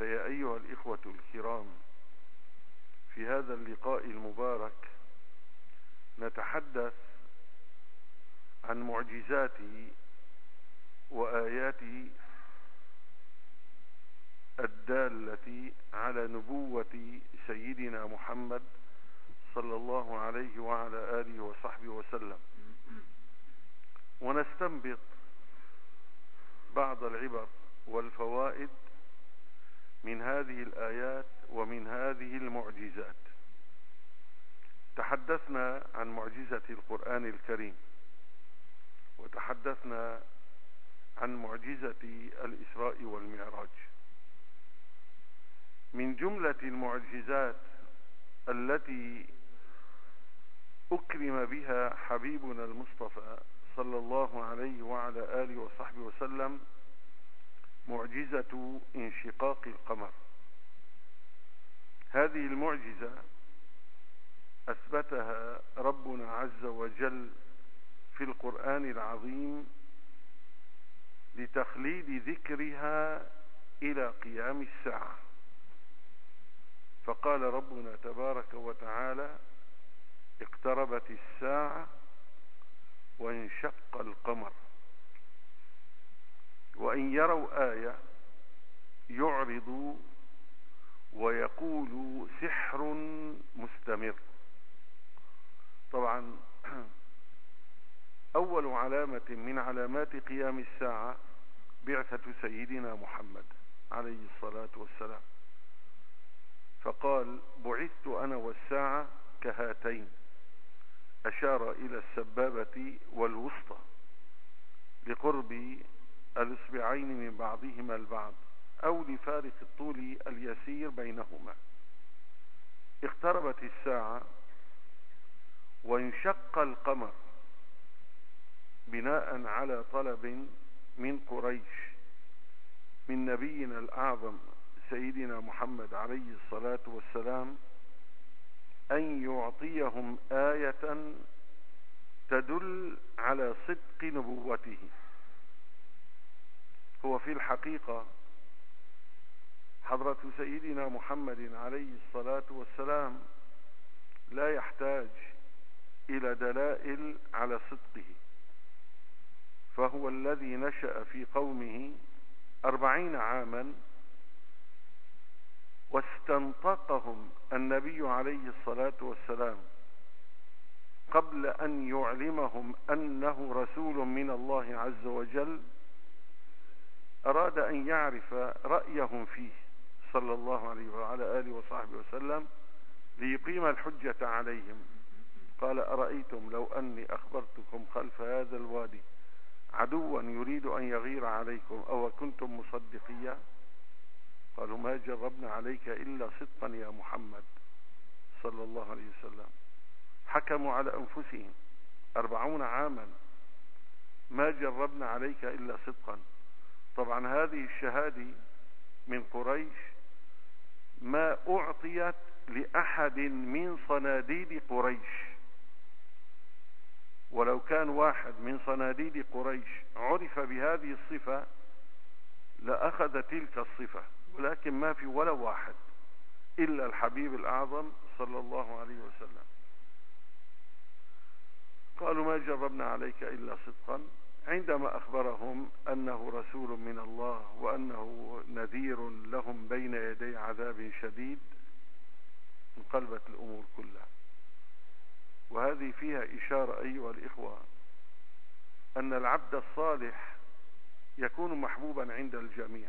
فيا أيها الإخوة الكرام، في هذا اللقاء المبارك نتحدث عن معجزات وآيات الدالة على نبوة سيدنا محمد صلى الله عليه وعلى آله وصحبه وسلم، ونستنبط بعض العبر والفوائد من هذه الآيات ومن هذه المعجزات. تحدثنا عن معجزة القرآن الكريم، وتحدثنا عن معجزة الإسراء والمعراج. من جملة المعجزات التي أكرم بها حبيبنا المصطفى صلى الله عليه وعلى آله وصحبه وسلم معجزة انشقاق القمر. هذه المعجزة أثبتها ربنا عز وجل في القرآن العظيم لتخليد ذكرها إلى قيام الساعة، فقال ربنا تبارك وتعالى: اقتربت الساعة وانشق القمر وإن يروا آية يعرضوا ويقولوا سحر مستمر. طبعا أول علامة من علامات قيام الساعة بعثة سيدنا محمد عليه الصلاة والسلام، فقال: بعثت أنا والساعة كهاتين، أشار إلى السبابة والوسطى لقرب الإصبعين من بعضهما البعض أو لفارق الطول اليسير بينهما. اقتربت الساعة وانشق القمر بناء على طلب من قريش من نبينا الأعظم سيدنا محمد عليه الصلاة والسلام أن يعطيهم آية تدل على صدق نبوته. هو في الحقيقة حضرة سيدنا محمد عليه الصلاة والسلام لا يحتاج إلى دلائل على صدقه، فهو الذي نشأ في قومه 40 عاما واستنطقهم النبي عليه الصلاة والسلام قبل أن يعلمهم أنه رسول من الله عز وجل. أراد أن يعرف رأيهم فيه صلى الله عليه وعلى آله وصحبه وسلم ليقيم الحجة عليهم. قال: أرأيتم لو أني أخبرتكم خلف هذا الوادي عدوا يريد أن يغير عليكم أو كنتم مصدقيا؟ قالوا: ما جربنا عليك إلا صدقا يا محمد صلى الله عليه وسلم. حكموا على أنفسهم 40 عاما: ما جربنا عليك إلا صدقا. طبعا هذه الشهادة من قريش ما أعطيت لأحد من صناديد قريش، ولو كان واحد من صناديد قريش عرف بهذه الصفة لأخذ تلك الصفة، ولكن ما في ولا واحد إلا الحبيب الأعظم صلى الله عليه وسلم. قالوا: ما جربنا عليك إلا صدقا، عندما أخبرهم أنه رسول من الله وأنه نذير لهم بين يدي عذاب شديد انقلبت الأمور كلها. وهذه فيها إشارة أيها الإخوة أن العبد الصالح يكون محبوبا عند الجميع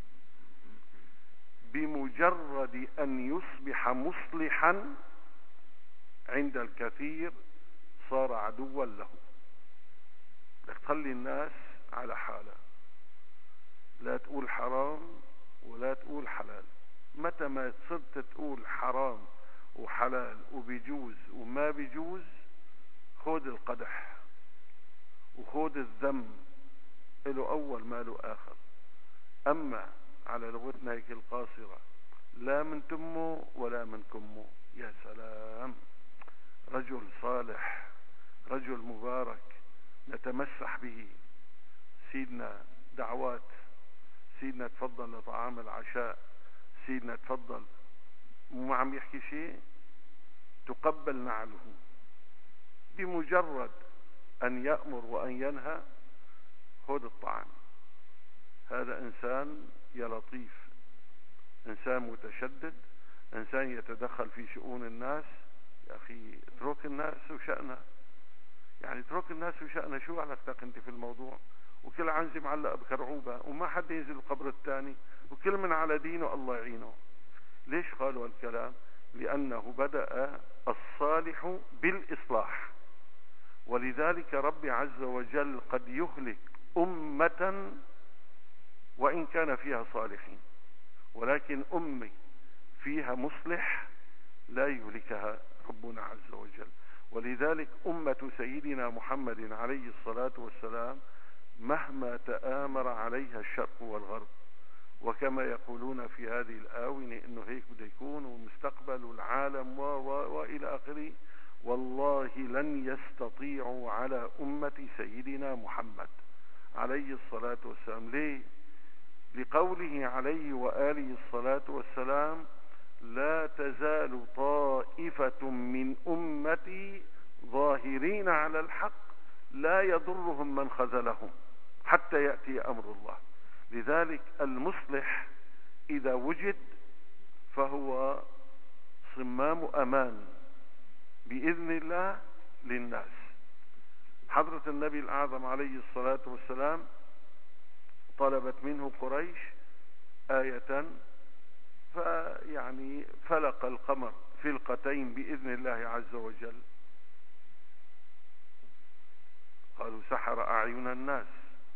بمجرد أن يصبح مصلحا عند الكثير صار عدوا له. خلي الناس على حالة، لا تقول حرام ولا تقول حلال. متى ما صرت تقول حرام وحلال وبيجوز وما بيجوز، خذ القدح وخذ الذم، له أول ما له آخر. أما على لغتنا هيك القاصرة، لا من تمه ولا من كمه. يا سلام، رجل صالح، رجل مبارك نتمسح به. سيدنا دعوات، سيدنا تفضل لطعام العشاء، سيدنا تفضل، مو عم يحكي شيء، تقبل نعله بمجرد أن يأمر وأن ينهى. خذ الطعام. هذا إنسان يا لطيف، إنسان متشدد، إنسان يتدخل في شؤون الناس. يا أخي اترك الناس وشأنه، يعني اترك الناس وشأنه، شو علاقتك أنت في الموضوع؟ وكل عنزي معلق بكرعوبة وما حد ينزل القبر الثاني، وكل من على دينه الله يعينه. ليش قالوا الكلام؟ لأنه بدأ الصالح بالإصلاح. ولذلك ربي عز وجل قد يهلك أمة وإن كان فيها صالحين، ولكن أمة فيها مصلح لا يهلكها ربنا عز وجل. ولذلك أمة سيدنا محمد عليه الصلاة والسلام مهما تآمر عليها الشرق والغرب، وكما يقولون في هذه الآونة إنه هيك بده يكون والمستقبل والعالم وإلى آخره، والله لن يستطيعوا على أمة سيدنا محمد عليه الصلاة والسلام. ليه؟ لقوله عليه وآله الصلاة والسلام: لا تزال طائفة من أمتي ظاهرين على الحق لا يضرهم من خذلهم حتى يأتي أمر الله. لذلك المصلح إذا وجد فهو صمام أمان بإذن الله للناس. حضرة النبي الأعظم عليه الصلاة والسلام طلبت منه قريش آية، فيعني فلق القمر فلقتين بإذن الله عز وجل. قالوا سحر أعين الناس.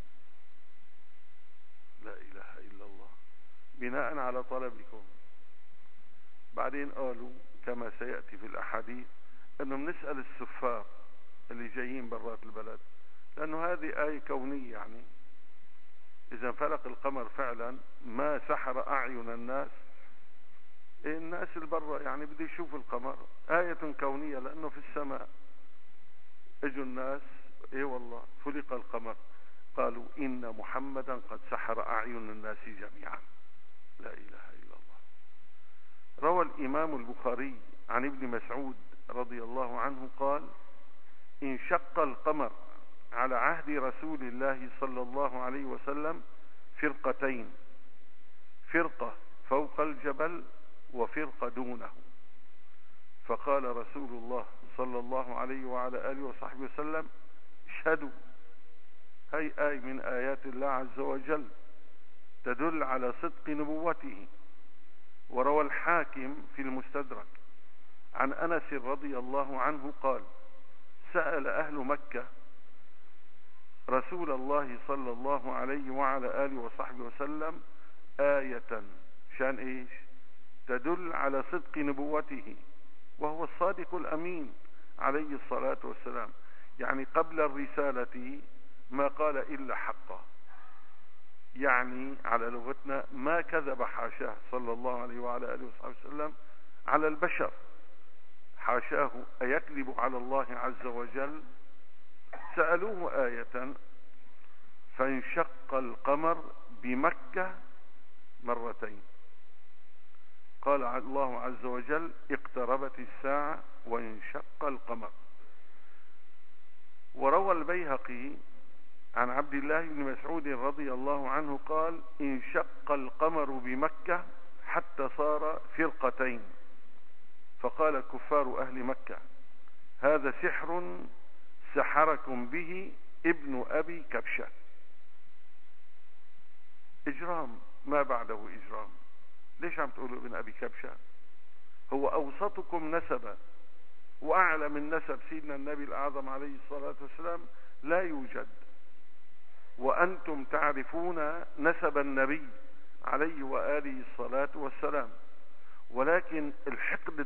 لا إله إلا الله، بناء على طلبكم. بعدين قالوا كما سيأتي في الأحاديث أنه بنسأل السفار اللي جايين برات البلد، لأنه هذه آية كونية، يعني إذا فلق القمر فعلا ما سحر أعين الناس، الناس البرة يعني بده يشوف القمر، آية كونية لأنه في السماء. اجوا الناس ايه والله فلق القمر، قالوا إن محمدا قد سحر أعين الناس جميعا. لا إله إلا الله. روى الإمام البخاري عن ابن مسعود رضي الله عنه قال: انشق القمر على عهد رسول الله صلى الله عليه وسلم فرقتين، فرقة فوق الجبل وفرقة دونه، فقال رسول الله صلى الله عليه وعلى آله وصحبه وسلم: اشهدوا. هي آية من آيات الله عز وجل تدل على صدق نبوته. وروى الحاكم في المستدرك عن أنس رضي الله عنه قال: سأل أهل مكة رسول الله صلى الله عليه وعلى آله وصحبه وسلم آية، شان إيش؟ تدل على صدق نبوته، وهو الصادق الأمين عليه الصلاة والسلام. يعني قبل الرسالة ما قال إلا حقا، يعني على لغتنا ما كذب حاشاه صلى الله عليه وعلى آله وصحبه وسلم على البشر. حاشاه أيكذب على الله عز وجل؟ سألوه آية فانشق القمر بمكة مرتين، قال الله عز وجل: اقتربت الساعة وانشق القمر. وروى البيهقي عن عبد الله بن مسعود رضي الله عنه قال: انشق القمر بمكة حتى صار فرقتين، فقال كفار أهل مكة: هذا سحر سحركم به ابن أبي كبشة. إجرام ما بعده إجرام. ليش عم تقولوا ابن أبي كبشة؟ هو أوسطكم نسبا وأعلى من نسب سيدنا النبي الأعظم عليه الصلاة والسلام لا يوجد، وأنتم تعرفون نسب النبي عليه وآله الصلاة والسلام. ولكن الحقد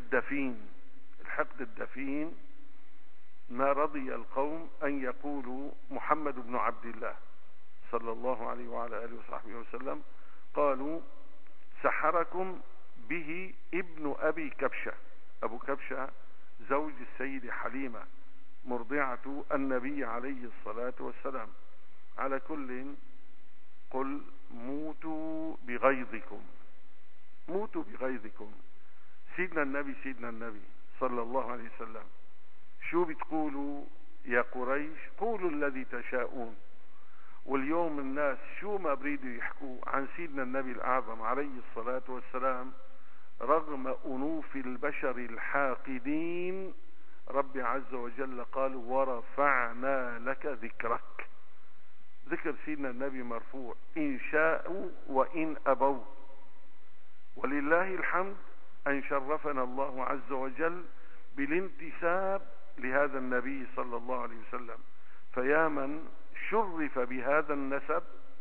الدفين ما رضي القوم أن يقولوا محمد بن عبد الله صلى الله عليه وعلى آله وصحبه وسلم، قالوا: سحركم به ابن أبي كبشة. أبو كبشة زوج السيدة حليمة مرضعة النبي عليه الصلاة والسلام. على كل قل موتوا بغيظكم، موتوا بغيظكم. سيدنا النبي صلى الله عليه وسلم شو بتقولوا يا قريش؟ قولوا الذي تشاءون. واليوم الناس شو ما بريدوا يحكوا عن سيدنا النبي الأعظم عليه الصلاة والسلام، رغم أنوف البشر الحاقدين ربي عز وجل قال ورفعنا لك ذكرك. ذكر سيدنا النبي مرفوع إن شاءوا وإن أبوا. ولله الحمد أن شرفنا الله عز وجل بالانتساب لهذا النبي صلى الله عليه وسلم. فيا من شرف بهذا النسب،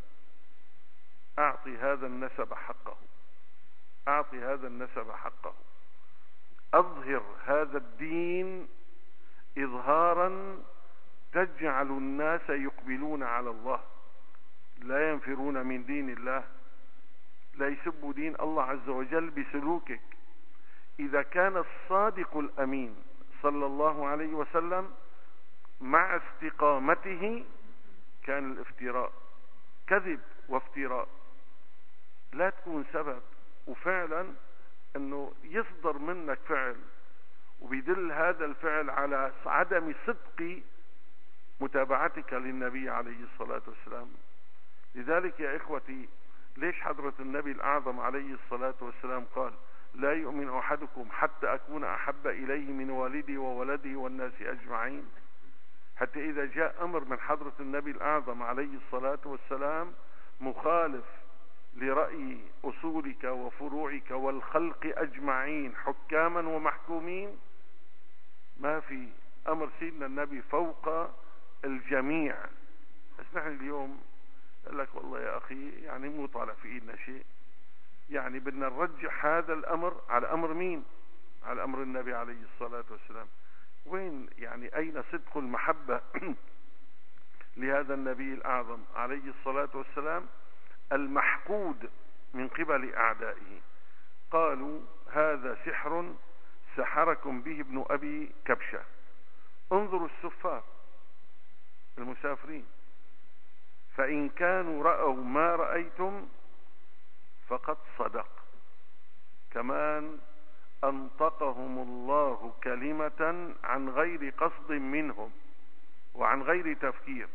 أعطي هذا النسب حقه، أعطي هذا النسب حقه. أظهر هذا الدين إظهارا تجعل الناس يقبلون على الله، لا ينفرون من دين الله، لا يسبوا دين الله عز وجل بسلوكك. إذا كان الصادق الأمين صلى الله عليه وسلم مع استقامته كان الافتراء كذب وافتراء لا تكون سبب، وفعلا انه يصدر منك فعل وبيدل هذا الفعل على عدم صدق متابعتك للنبي عليه الصلاة والسلام. لذلك يا إخوتي، ليش حضرة النبي الأعظم عليه الصلاة والسلام قال لا يؤمن أحدكم حتى أكون أحب إليه من والدي وولده والناس أجمعين؟ حتى إذا جاء أمر من حضرة النبي الأعظم عليه الصلاة والسلام مخالف لرأي أصولك وفروعك والخلق أجمعين حكاما ومحكومين، ما في أمر سيدنا النبي فوق الجميع. بس نحن اليوم قال لك والله يا أخي يعني مو طالع في إيدنا شيء، يعني بدنا نرجح هذا الأمر على أمر مين؟ على أمر النبي عليه الصلاة والسلام. وين يعني أين صدق المحبة لهذا النبي الأعظم عليه الصلاة والسلام المحقود من قبل أعدائه؟ قالوا هذا سحر سحركم به ابن أبي كبشة. انظروا السفار المسافرين، فإن كانوا رأوا ما رأيتم فقد صدق. كمان أنطقهم الله كلمة عن غير قصد منهم وعن غير تفكير.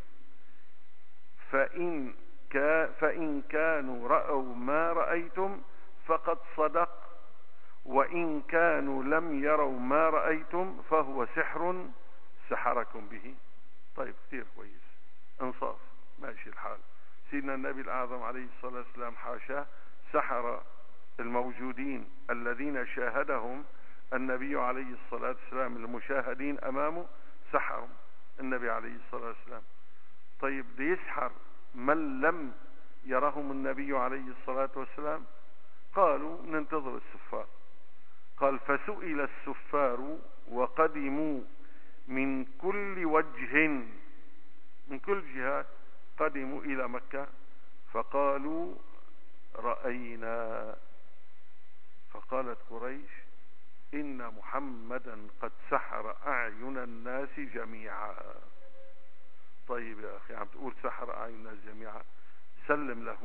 فإن كانوا رأوا ما رأيتم فقد صدق، وإن كانوا لم يروا ما رأيتم فهو سحر سحركم به. طيب كثير كويس، انصاف، ماشي الحال. سيدنا النبي الأعظم عليه الصلاة والسلام حاشاه سحر الموجودين الذين شاهدهم النبي عليه الصلاة والسلام، المشاهدين أمامه سحرهم النبي عليه الصلاة والسلام. طيب ليسحر من لم يرهم النبي عليه الصلاة والسلام؟ قالوا ننتظر السفار. قال فسئل السفار وقدموا من كل وجه، من كل جهات قدموا إلى مكة، فقالوا رأينا. فقالت قريش إن محمدا قد سحر أعين الناس جميعا. طيب يا أخي عم تقول سحر أعين الناس جميعا، سلم له.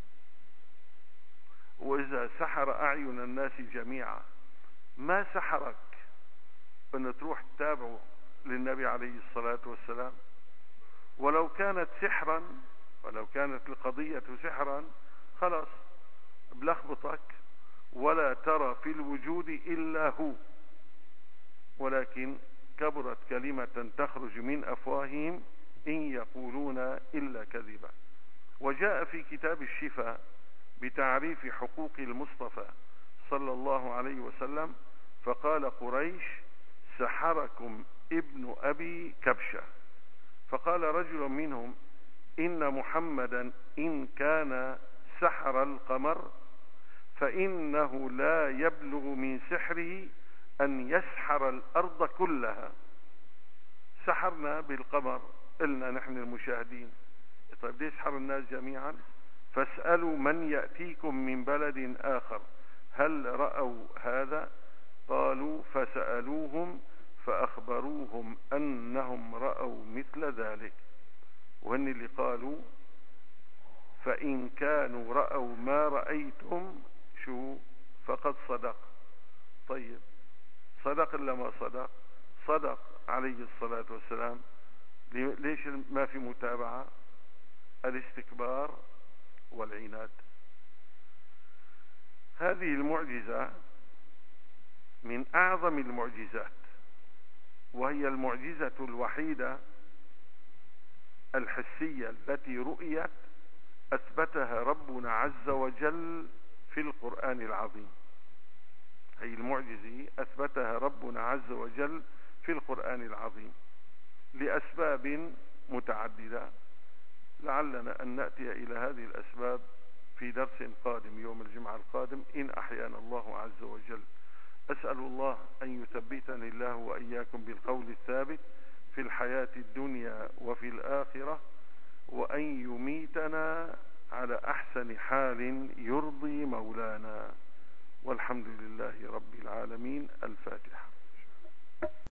وإذا سحر أعين الناس جميعا ما سحرك أن تروح تتابعه للنبي عليه الصلاة والسلام؟ ولو كانت سحرا، ولو كانت القضية سحرا خلاص بلخبطك ولا ترى في الوجود إلا هو، ولكن كبرت كلمة تخرج من أفواههم إن يقولون إلا كذبا. وجاء في كتاب الشفاء بتعريف حقوق المصطفى صلى الله عليه وسلم فقال قريش سحركم ابن أبي كبشة. فقال رجل منهم إن محمدا إن كان سحر القمر فإنه لا يبلغ من سحره أن يسحر الأرض كلها. سحرنا بالقمر قلنا نحن المشاهدين، طيب يسحر الناس جميعا؟ فاسألوا من يأتيكم من بلد آخر هل رأوا هذا؟ قالوا فسألوهم فأخبروهم أنهم رأوا مثل ذلك. وهن اللي قالوا فإن كانوا رأوا ما رأيتم شو صدق. طيب صدق إلا ما صدق؟ صدق عليه الصلاة والسلام. ليش ما في متابعة؟ الاستكبار والعناد. هذه المعجزة من أعظم المعجزات، وهي المعجزة الوحيدة الحسية التي رؤيت أثبتها ربنا عز وجل في القرآن العظيم. هي المعجزة أثبتها ربنا عز وجل في القرآن العظيم لأسباب متعددة، لعلنا أن نأتي إلى هذه الأسباب في درس قادم يوم الجمعة القادم إن أحيانا الله عز وجل. أسأل الله أن يثبتني الله وإياكم بالقول الثابت في الحياة الدنيا وفي الآخرة، وأن يميتنا على أحسن حال يرضي مولانا، والحمد لله رب العالمين. الفاتحة.